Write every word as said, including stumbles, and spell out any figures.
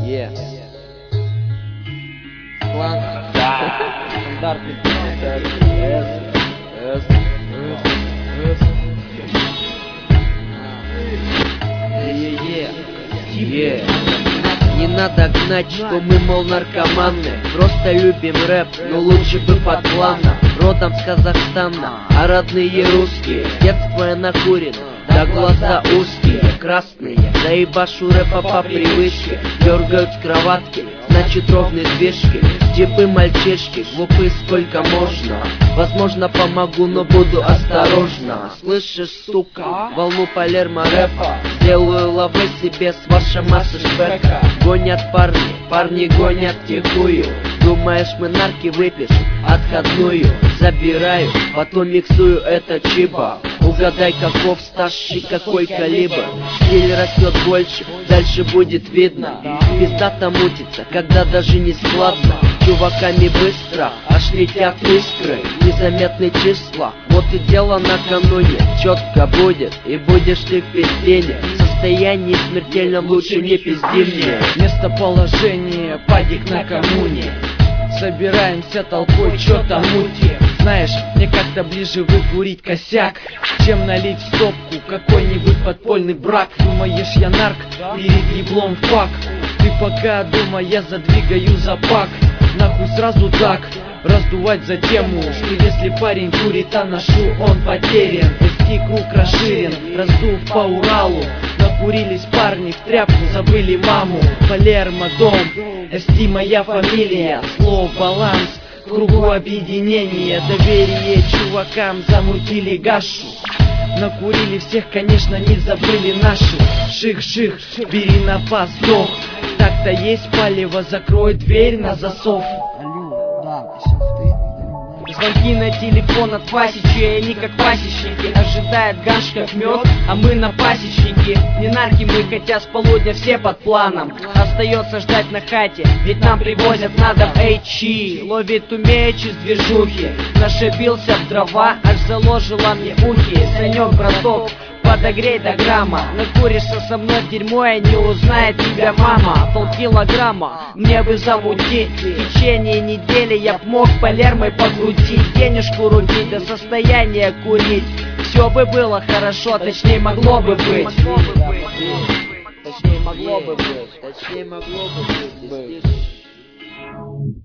Е. Клан. Стандартный С. С. Е. Е. Не надо гнать, что мы, мол, наркоманы. Просто любим рэп, но лучше бы под планом. Родом с Казахстана, а родные русские. Детство я накурен, да глаза узкие, красные. Заебашу рэпа по привычке. Дергают с кроватки, значит ровные движки. Типы мальчишки, глупы сколько можно. Возможно помогу, но буду осторожно. Слышишь, сука, волну Палермо рэпа. Сделаю лавы себе с вашей массы шпека. Гонят парни, парни гонят тихую. Думаешь, мы нарки выпишем отходную? Забираю, потом миксую это чиба. Угадай, каков стаж и какой калибр. Стиль растет больше, дальше будет видно. Пиздато мутится, когда даже не складно. Чуваками быстро, аж летят искры. Незаметны числа, вот и дело накануне. Четко будет, и будешь ты в пиздене. В состоянии смертельном лучше не пизди мне. Местоположение, падик накануне. Собираемся толпой, чё-то мути. Знаешь, мне как-то ближе выкурить косяк, чем налить в стопку какой-нибудь подпольный брак. Думаешь, я нарк, перед еблом фак. Ты пока думай, я задвигаю запак. Нахуй сразу так, раздувать за тему, что если парень курит, а ношу, он потерян. эс ти круг расширен, раздув по Уралу. Накурились парни, в тряпку забыли маму. Палермо дом, эс ти моя фамилия. Слово баланс в кругу объединения. Доверие чувакам, замутили гашу. Накурили всех, конечно, не забыли нашу. Ших-ших, бери на пас, сдох. Так-то есть палево, закрой дверь на засов. Звонки на телефон от Васича, и они как пасечники. Ожидает ганш как мед, а мы на пасечники. Не нарки мы, хотя с полудня все под планом. Остается ждать на хате, ведь нам привозят на дом эйчи. Ловит умеет из движухи. Нашибился в дрова, аж заложила мне ухи. Санек, браток, подогрей до грамма. Накуришься со мной в дерьмо, и не узнает тебя мама. Полкилограмма мне бы замутить. В течение недели я б мог Палермой покрутить. Денежку рубить до состояния курить. Все бы было хорошо, точнее могло бы быть. Точнее могло бы быть. Точнее могло бы быть.